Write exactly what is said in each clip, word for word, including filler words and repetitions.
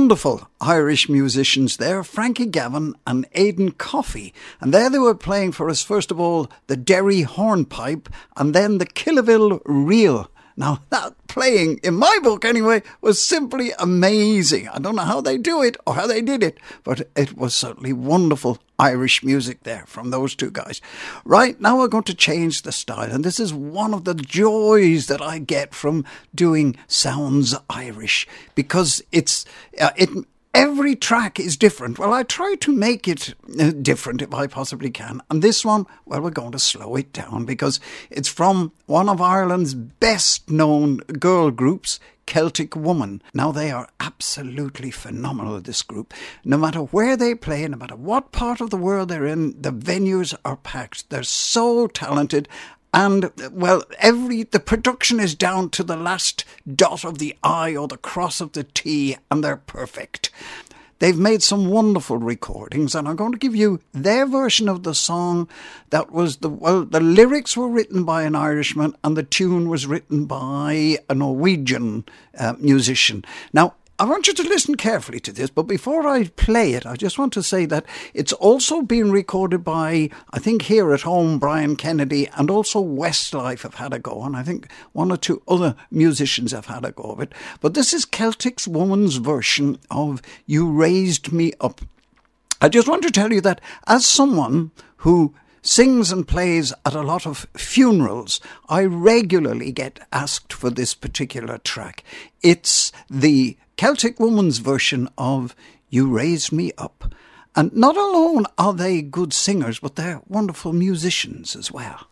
wonderful Irish musicians there, Frankie Gavin and Aidan Coffey. And there they were playing for us, first of all, the Derry Hornpipe and then the Killaville Reel. Now, that playing, in my book anyway, was simply amazing. I don't know how they do it or how they did it, but it was certainly wonderful Irish music there from those two guys. Right, now we're going to change the style, and this is one of the joys that I get from doing Sounds Irish, because it's uh, it. Every track is different. Well, I try to make it uh, different if I possibly can. And this one, well, we're going to slow it down because it's from one of Ireland's best known girl groups, Celtic Woman. Now, they are absolutely phenomenal, this group. No matter where they play, no matter what part of the world they're in, the venues are packed. They're so talented. And, well, every the production is down to the last dot of the I or the cross of the T, and they're perfect. They've made some wonderful recordings, and I'm going to give you their version of the song that was the, well, the lyrics were written by an Irishman, and the tune was written by a Norwegian uh, musician. Now, I want you to listen carefully to this, but before I play it, I just want to say that it's also been recorded by, I think here at home, Brian Kennedy, and also Westlife have had a go, and I think one or two other musicians have had a go of it. But this is Celtic Woman's version of You Raised Me Up. I just want to tell you that as someone who sings and plays at a lot of funerals, I regularly get asked for this particular track. It's the Celtic Woman's version of You Raised Me Up. And not alone are they good singers, but they're wonderful musicians as well.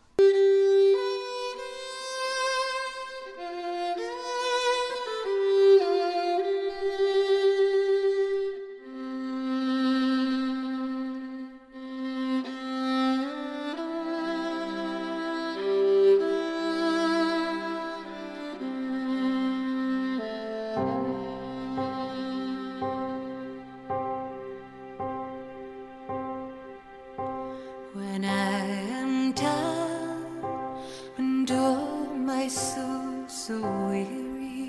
When I am down and oh my soul so weary,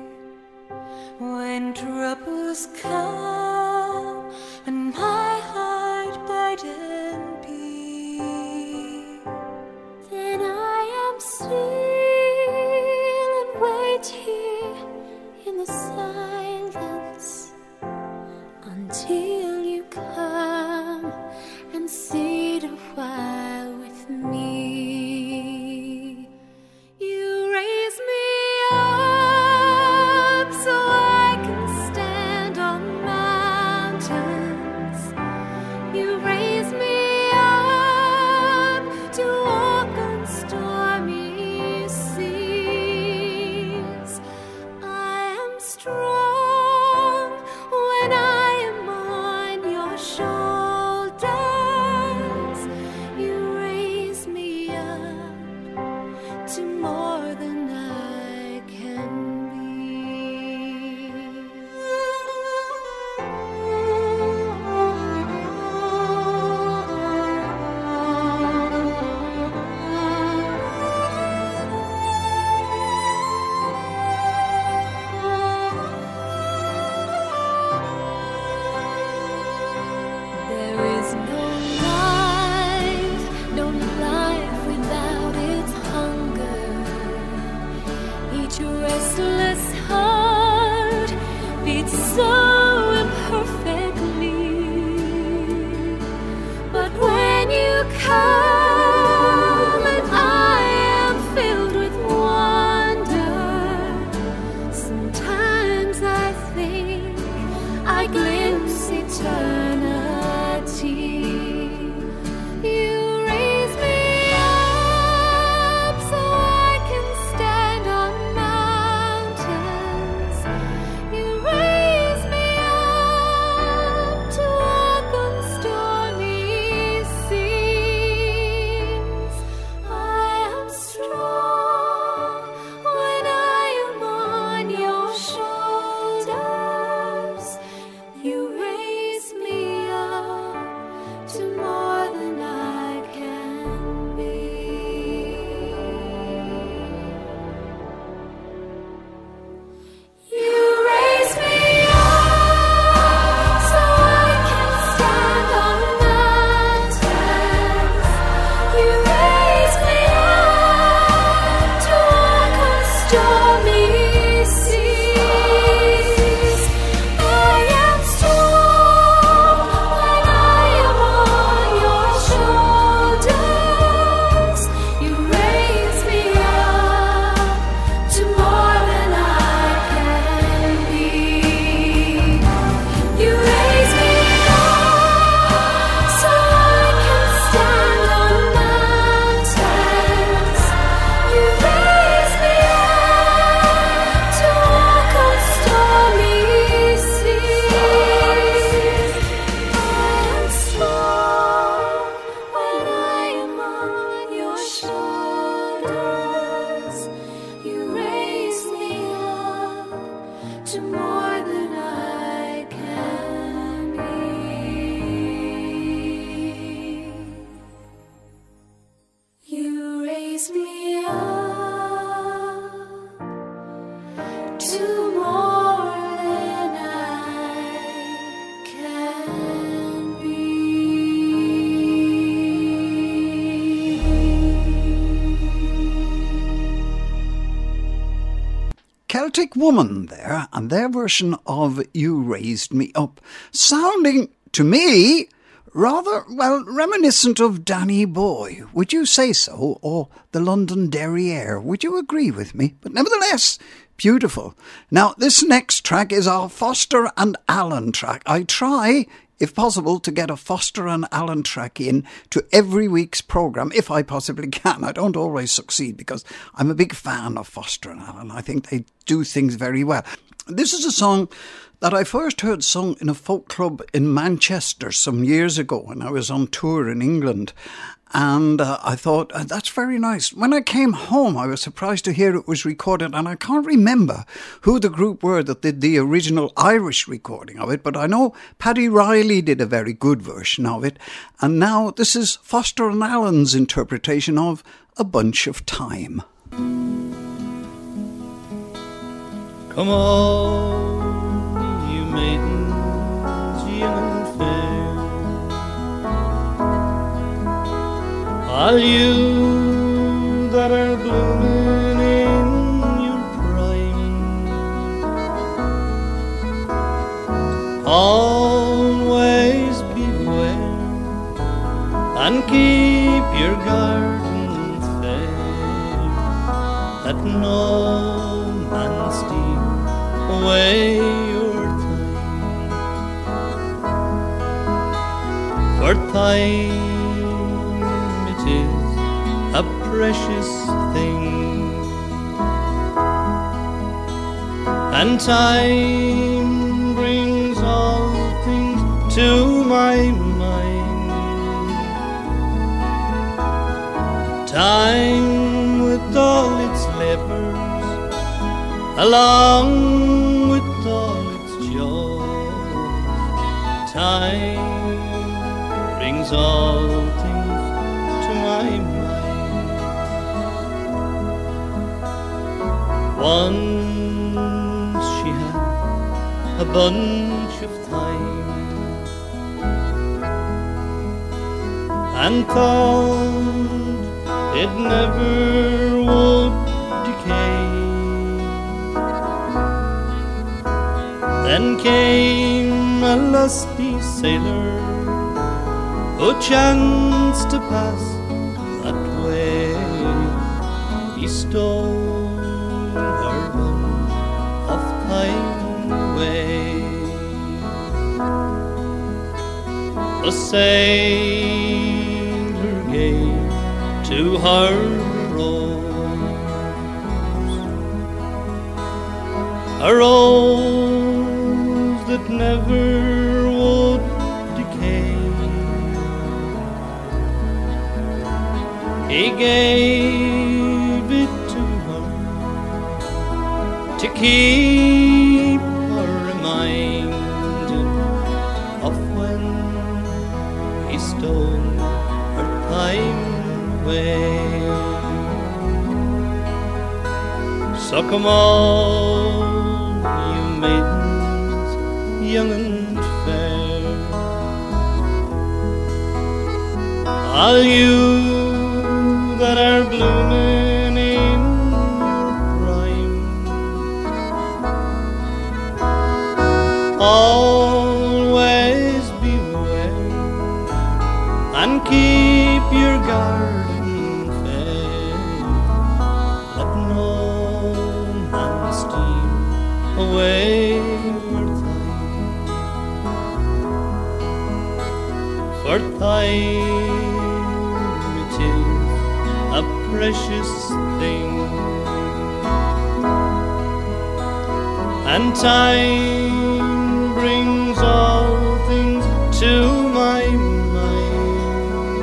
when troubles come and my heart burdened be, then I am still and wait here in the silence until you come and sit a while with me. You raise me up so I can stand on mountains. You raise me up to walk on stormy seas. I am strong when I am on your shoulders. You raise me Arctic Woman there, and their version of You Raised Me Up, sounding to me rather, well, reminiscent of Danny Boy. Would you say so? Or the London Derriere? Would you agree with me? But nevertheless, beautiful. Now, this next track is our Foster and Allen track. I try, if possible, to get a Foster and Allen track in to every week's programme, if I possibly can. I don't always succeed because I'm a big fan of Foster and Allen. I think they do things very well. This is a song that I first heard sung in a folk club in Manchester some years ago when I was on tour in England. And uh, I thought, uh, that's very nice. When I came home, I was surprised to hear it was recorded, and I can't remember who the group were that did the original Irish recording of it, but I know Paddy Riley did a very good version of it. And now this is Foster and Allen's interpretation of A Bunch of Time. Come on, you maidens young and fair, all you that are blooming in your prime, always beware and keep your garden fair, that no man steal away your time, for time it is a precious thing, and time brings all things to my mind. Time with all its labors, along with all its joy, time brings all things to my mind. Once she had a bunch of thyme, and thought it never would decay. Then came a lusty sailor who chanced to pass that way. He stole her bunch of thyme away. The sailor gave to her a rose, a rose that never would decay. He gave it to her to keep her reminded of when he stole her time away. So come on, you maidens young and fair, all you that are blooming in your prime, always beware and keep your garden fair, let no man steal away your time, for time it is a precious thing, and time brings all things to my mind.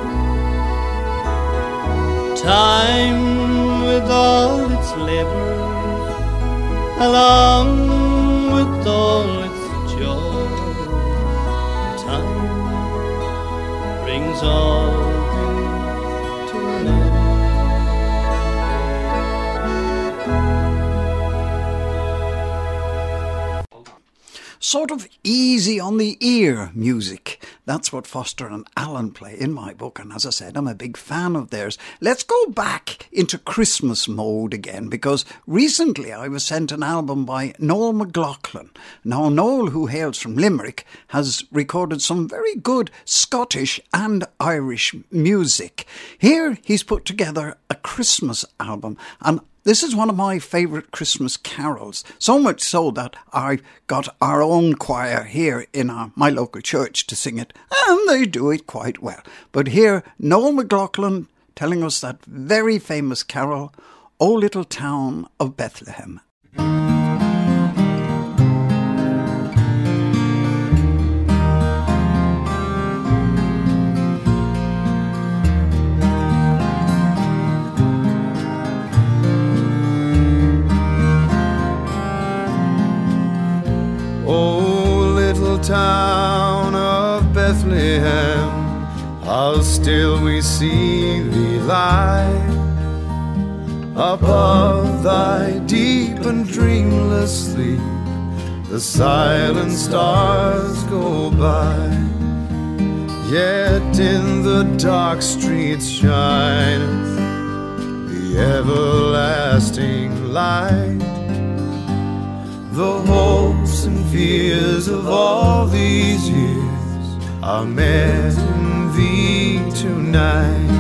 Time with all its labors, along with all its joy, time brings all things to an end. sort of easy on the ear music. That's what Foster and Allen play in my book, and as I said, I'm a big fan of theirs. Let's go back into Christmas mode again, because recently I was sent an album by Noel McLaughlin. Now, Noel, who hails from Limerick, has recorded some very good Scottish and Irish music. Here he's put together a Christmas album, and this is one of my favourite Christmas carols, so much so that I got our own choir here in our, my local church to sing it, and they do it quite well. But here, Noel McLaughlin telling us that very famous carol, O Little Town of Bethlehem. Town of Bethlehem, how still we see thee lie above thy deep and dreamless sleep. The silent stars go by, yet in the dark streets shineth the everlasting light. The hopes and fears of all these years are met in thee tonight.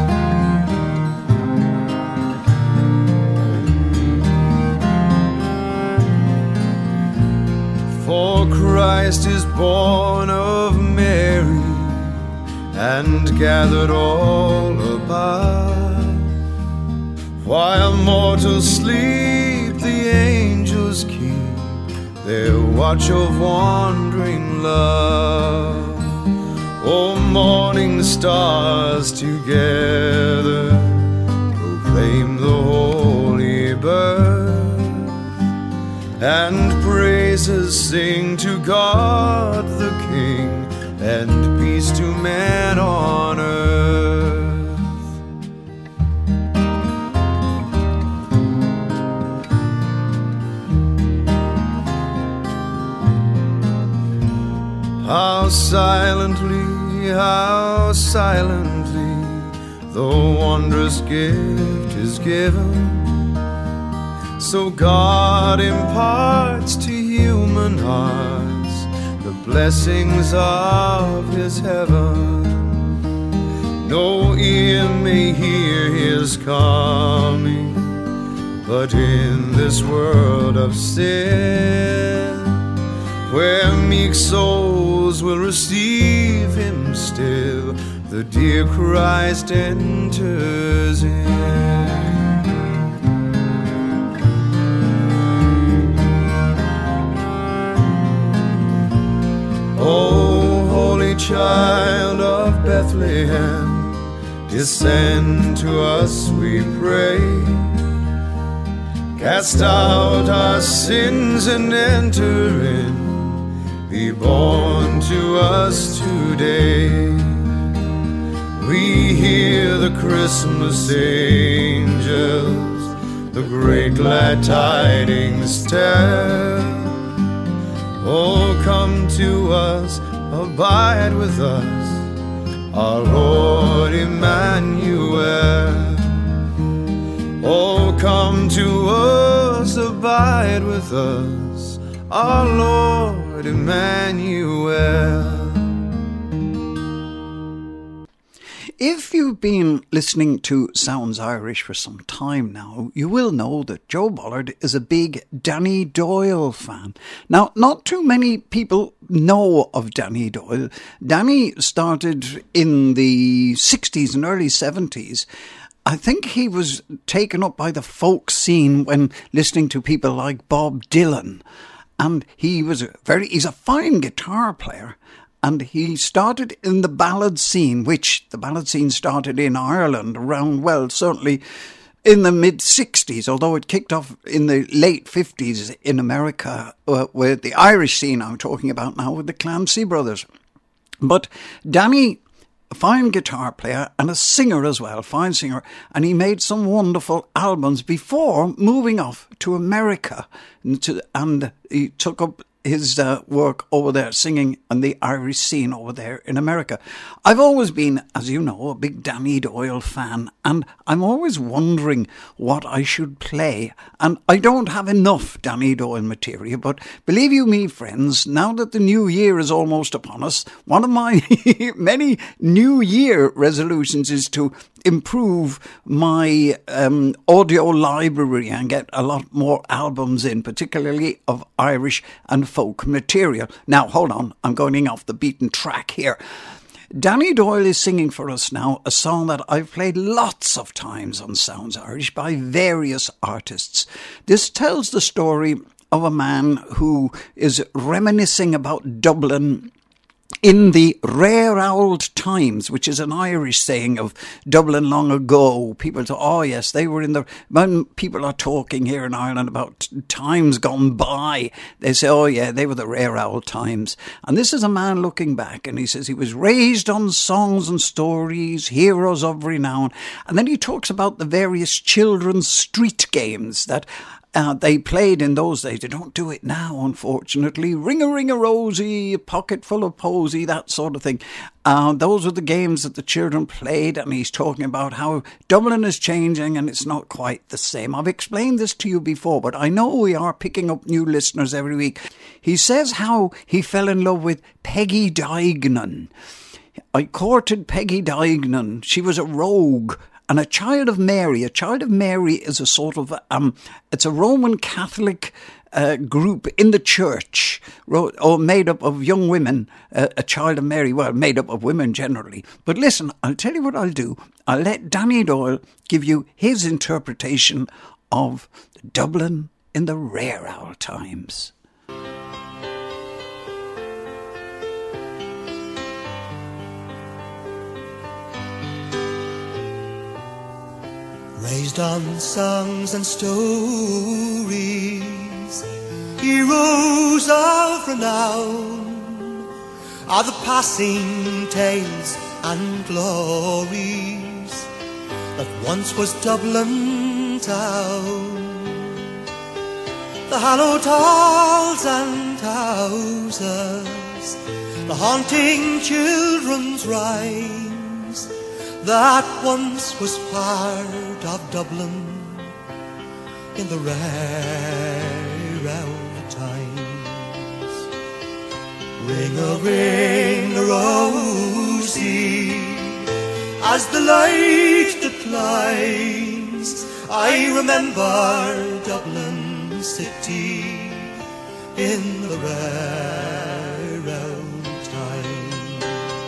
For Christ is born of Mary and gathered all about. While mortals sleep, the angels keep their watch of wandering love. O morning stars together proclaim the holy birth, and praises sing to God the King, and peace to men on earth. How silently, how silently the wondrous gift is given. So God imparts to human hearts the blessings of his heaven. No ear may hear his coming, but in this world of sin, where meek souls will receive him still, the dear Christ enters in. O holy child of Bethlehem, descend to us, we pray. Cast out our sins and enter in. Be born to us today. We hear the Christmas angels the great glad tidings tell. Oh, come to us, abide with us, our Lord Emmanuel. Oh, come to us, abide with us, our Lord Emmanuel. If you've been listening to Sounds Irish for some time now, you will know that Joe Bullard is a big Danny Doyle fan. Now, not too many people know of Danny Doyle. Danny started in the sixties and early seventies. I think he was taken up by the folk scene when listening to people like Bob Dylan. And he was a very, he's a fine guitar player. And he started in the ballad scene, which the ballad scene started in Ireland around, well, certainly in the mid-sixties, although it kicked off in the late fifties in America, uh, with the Irish scene I'm talking about now, with the Clancy brothers. But Danny, a fine guitar player and a singer as well, fine singer, and he made some wonderful albums before moving off to America, and he took up his uh, work over there, singing on the Irish scene over there in America. I've always been, as you know, a big Danny Doyle fan, and I'm always wondering what I should play. And I don't have enough Danny Doyle material, but believe you me, friends, now that the new year is almost upon us, one of my many New Year resolutions is to improve my um, audio library and get a lot more albums in, particularly of Irish and folk material. Now, hold on, I'm going off the beaten track here. Danny Doyle is singing for us now a song that I've played lots of times on Sounds Irish by various artists. This tells the story of a man who is reminiscing about Dublin in the rare old times, which is an Irish saying of Dublin long ago. People say, oh yes, they were in the... When people are talking here in Ireland about times gone by, they say, oh yeah, they were the rare old times. And this is a man looking back, and he says he was raised on songs and stories, heroes of renown. And then he talks about the various children's street games that Uh, they played in those days. They don't do it now, unfortunately. Ring-a-ring-a-rosy, a pocket full of posy, that sort of thing. Uh, those were the games that the children played, and he's talking about how Dublin is changing and it's not quite the same. I've explained this to you before, but I know we are picking up new listeners every week. He says how he fell in love with Peggy Duignan. I courted Peggy Duignan. She was a rogue and a child of Mary. A child of Mary is a sort of, um, it's a Roman Catholic uh, group in the church, or made up of young women, uh, a child of Mary, well, made up of women generally. But listen, I'll tell you what I'll do. I'll let Danny Doyle give you his interpretation of Dublin in the rare old times. Raised on songs and stories, heroes of renown, are the passing tales and glories that once was Dublin town. The hallowed halls and houses, the haunting children's rhymes, that once was part of Dublin in the rare old times. Ring-a-ring-a-rosy, as the light declines, I remember Dublin city in the rare old times.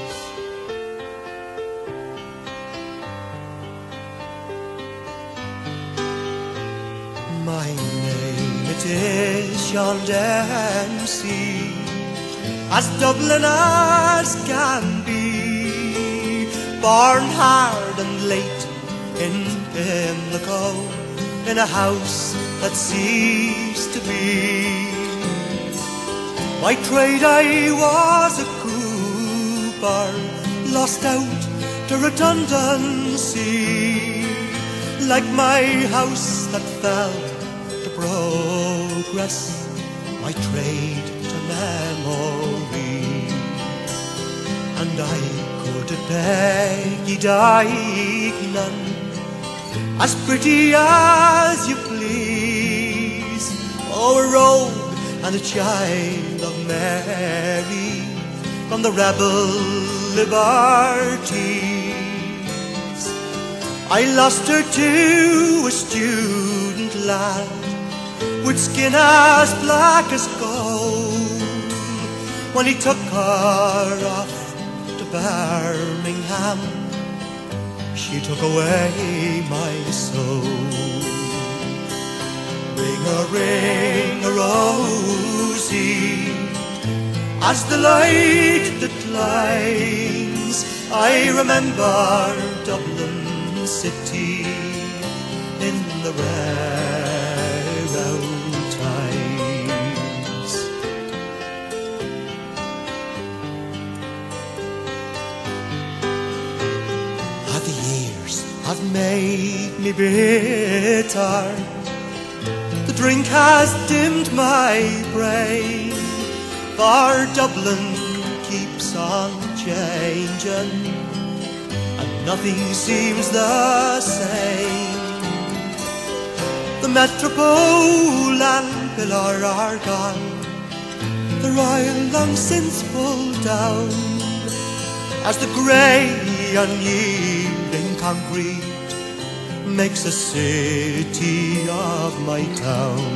My name it is Sean Dempsey, as Dublin as can be, born hard and late in Pimlico, in a house that ceased to be. By trade I was a cooper, lost out to redundancy, like my house that fell to progress, my trade to memory. And I could Peggy Duignan, as pretty as you please, oh, a rogue and a child of Mary, from the rebel liberties. I lost her to a student lad with skin as black as gold, when he took her off to Birmingham. She took away my soul. Ring-a-ring-a-rosy, as the light declines, I remember Dublin city in the rare old times. Ah, the years have made me bitter, the drink has dimmed my brain, for Dublin keeps on changing, and nothing seems the same. The Metropole and Pillar are gone, the Royal long since pulled down, as the grey unyielding concrete makes a city of my town.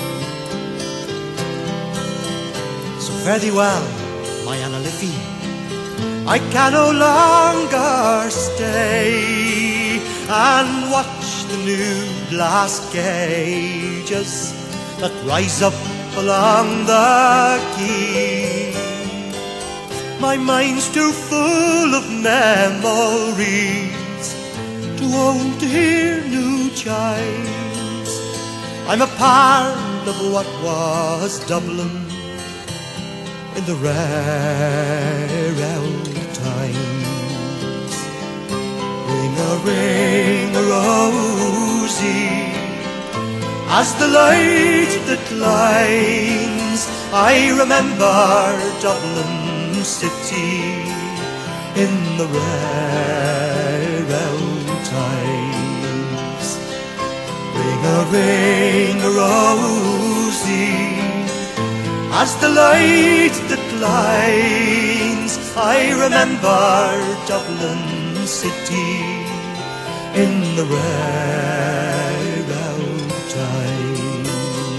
So fare thee well, my Anna Liffey, I can no longer stay and watch the new glass gauges that rise up along the quay. My mind's too full of memories, too old to hear new chimes. I'm a part of what was Dublin in the rare old times. Ring a ring a rosy, as the light declines, I remember Dublin city in the rare old times. Ring a ring a rosy, as the light declines, I remember Dublin city in the rare old times.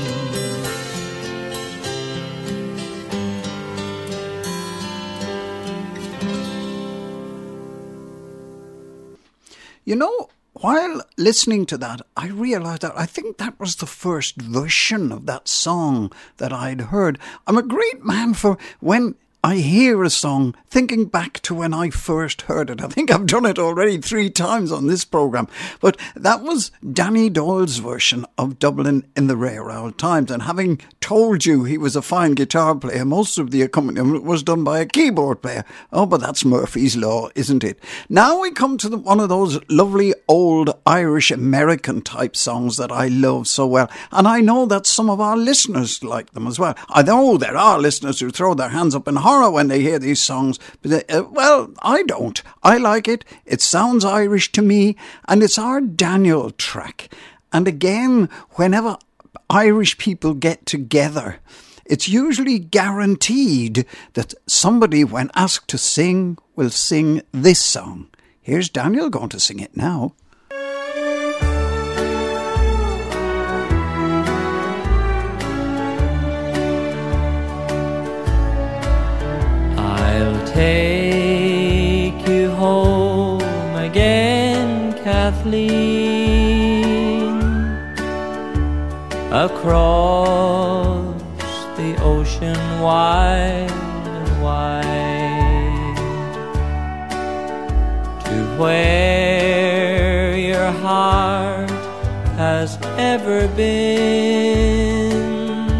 You know, while listening to that, I realised that I think that was the first version of that song that I'd heard. I'm a great man for when I hear a song thinking back to when I first heard it. I think I've done it already three times on this programme. But that was Danny Doyle's version of Dublin in the Rare Old Times. And having told you he was a fine guitar player, most of the accompaniment was done by a keyboard player. Oh, but that's Murphy's Law, isn't it? Now we come to the, one of those lovely old Irish American type songs that I love so well. And I know that some of our listeners like them as well. I know there are listeners who throw their hands up in horror when they hear these songs. But they, uh, well, I don't. I like it. It sounds Irish to me. And it's our Daniel track. And again, whenever Irish people get together, it's usually guaranteed that somebody, when asked to sing, will sing this song. Here's Daniel going to sing it now. I'll take you home again, Kathleen, across the ocean wide and wide, to where your heart has ever been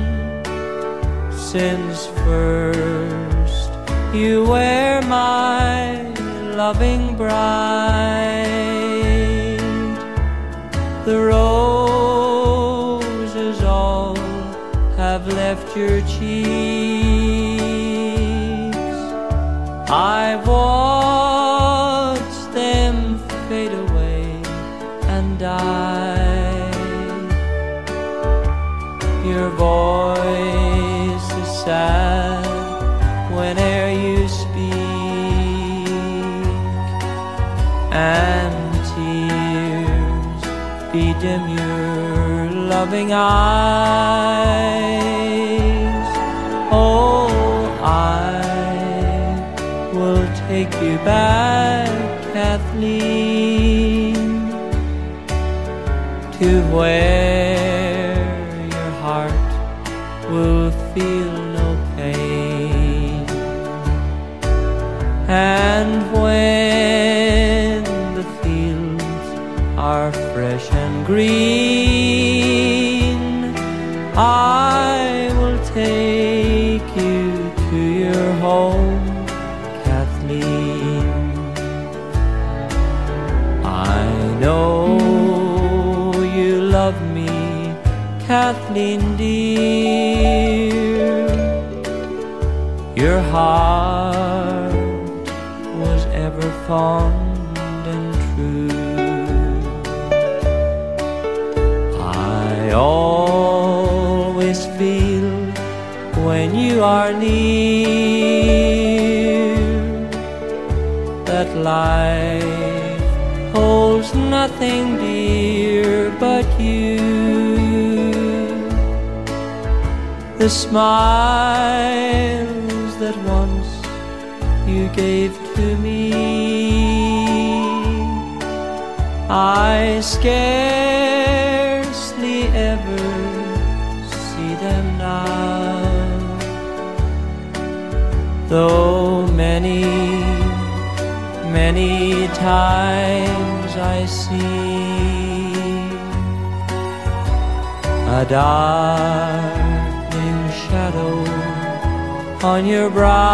since first you were my loving bride. The roses all have left your cheeks. I've watched them fade away and die. Your voice is sad whene'er you speak, and tears bedim your loving eyes. Oh, I will take you back, Kathleen, to where your heart will feel no pain. And when the fields are fresh and green, I will take you to your home, Kathleen. I know you love me, Kathleen dear, your heart was ever fond and true. I always feel when you are near that life holds nothing dear but you. The smiles that once you gave to me, I scarcely ever see them now. Though many, many times I see a darkening shadow on your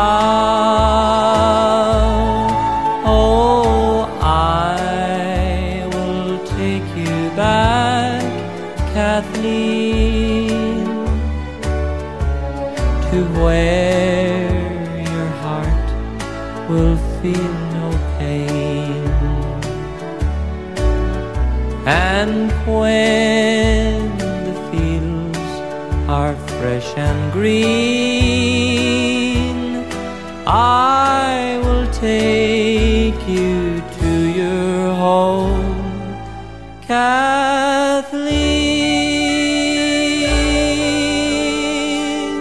brow, oh, I will take you back, Kathleen, to where your heart will feel no pain. And when the fields are fresh and green, I will take you to your home, Kathleen.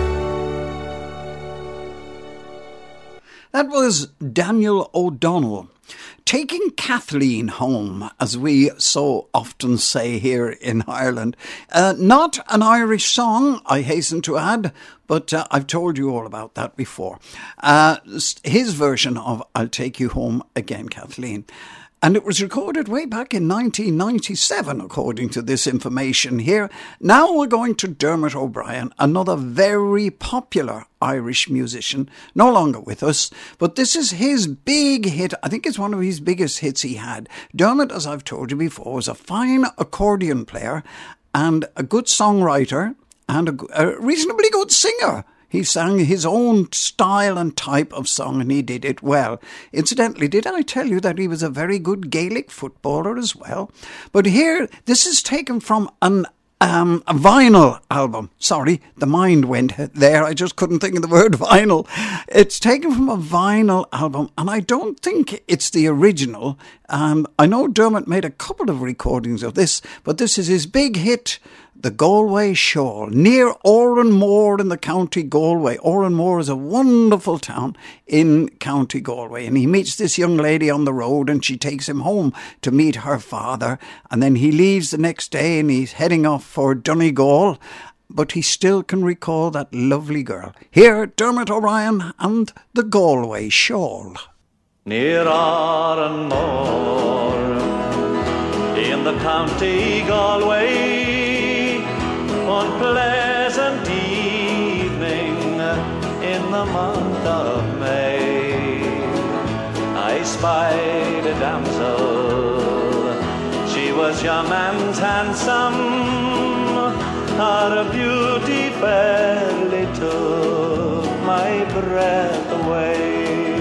That was Daniel O'Donnell. Taking Kathleen home, as we so often say here in Ireland. Uh, not an Irish song, I hasten to add, but uh, I've told you all about that before. Uh, his version of I'll Take You Home Again, Kathleen. And it was recorded way back in nineteen ninety-seven, according to this information here. Now we're going to Dermot O'Brien, another very popular Irish musician, no longer with us, but this is his big hit. I think it's one of his biggest hits he had. Dermot, as I've told you before, was a fine accordion player and a good songwriter and a, a reasonably good singer. He sang his own style and type of song, and he did it well. Incidentally, did I tell you that he was a very good Gaelic footballer as well? But here, this is taken from an um, a vinyl album. Sorry, the mind went there. I just couldn't think of the word vinyl. It's taken from a vinyl album, and I don't think it's the original. Um, I know Dermot made a couple of recordings of this, but this is his big hit, The Galway Shawl, near Oranmore in the County Galway. Oranmore is a wonderful town in County Galway, and he meets this young lady on the road and she takes him home to meet her father, and then he leaves the next day and he's heading off for Donegal, but he still can recall that lovely girl. Here, Dermot O'Brien and The Galway Shawl. Near Oranmore in the County Galway, one pleasant evening in the month of May, I spied a damsel. She was young and handsome, her beauty fairly took my breath away.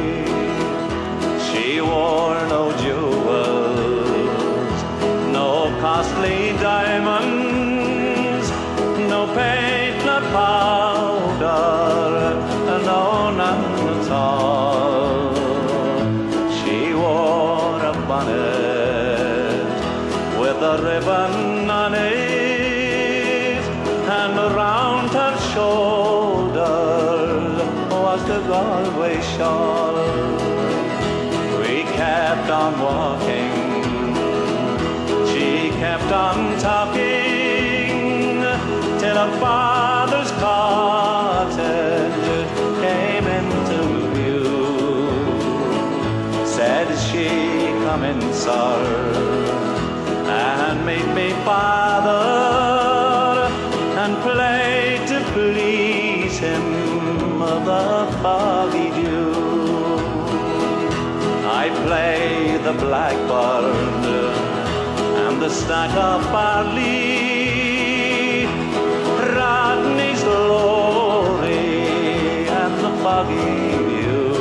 She wore no jewels, no costly diamonds, no paint, no powder, no none at all. She wore a bonnet with a ribbon on it, and around her shoulders was the Galway shawl. We kept on walking, she kept on talking, till her father's cottage came into view. Said she, "Come in, sir, and meet me father, and play to please him the foggy dew." I play the blackbird and the stack of barley, Rodney's glory and the fog boggy view.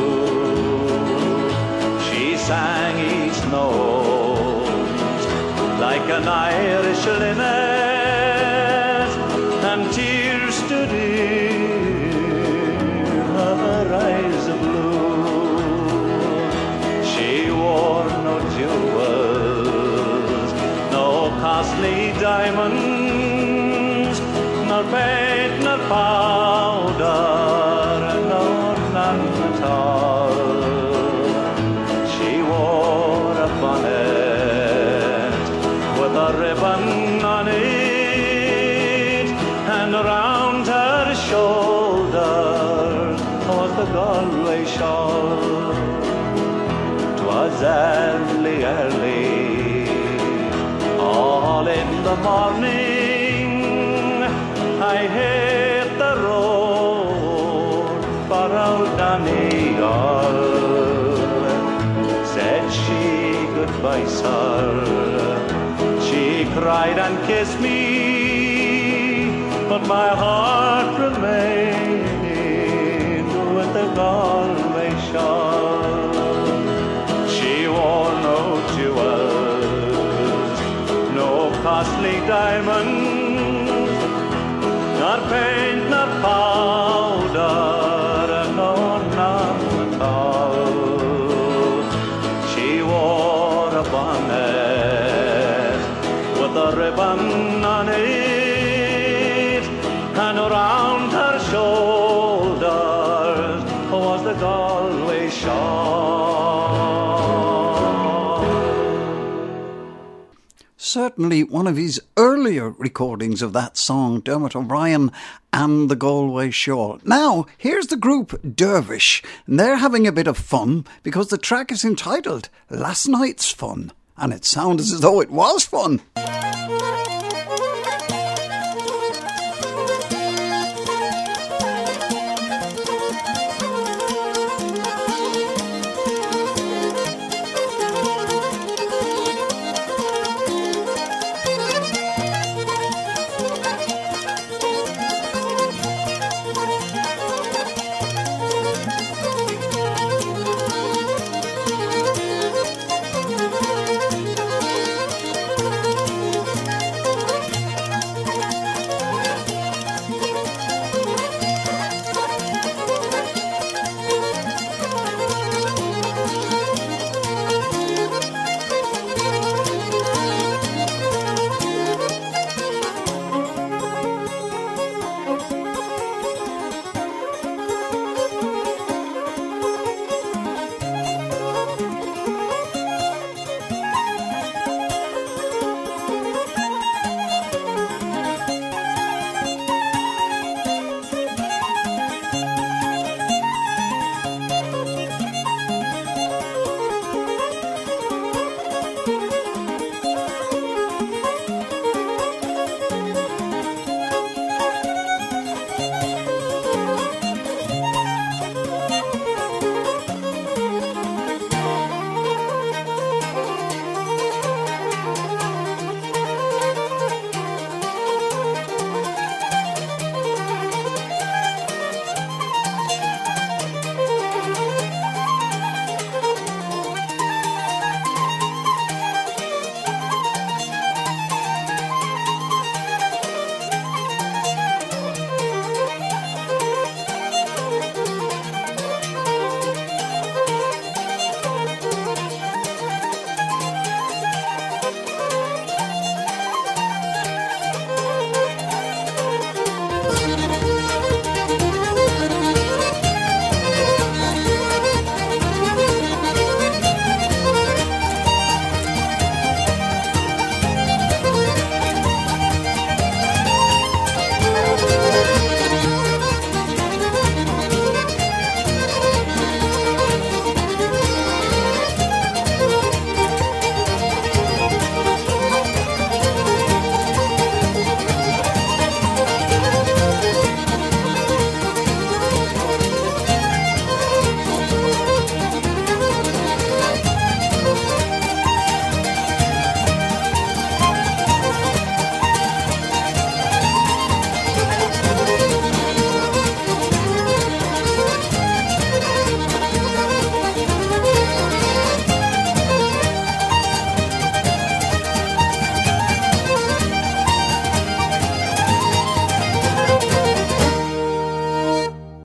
She sang each note like an Irish linnet, and tears stood in her eyes of blue. She wore no jewels, no costly diamonds, nor paint, nor powder, no, none at all. She wore a bonnet with a ribbon on it, and around her shoulders was the Galway shawl. 'Twas early, early, all in the morning. I hit the road for old Donegal. Said she goodbye, sir. She cried and kissed me, but my heart remained with the Galway shawl. She wore no jewels, no costly diamonds, nor paint, nor powder, no, none at all. She wore a bonnet with a ribbon on it, and around her shoulders was the Galway shawl. Certainly one of his earlier recordings of that song, Dermot O'Brien and the Galway Shawl. Now, here's the group Dervish, and they're having a bit of fun because the track is entitled Last Night's Fun, and it sounds as though it was fun.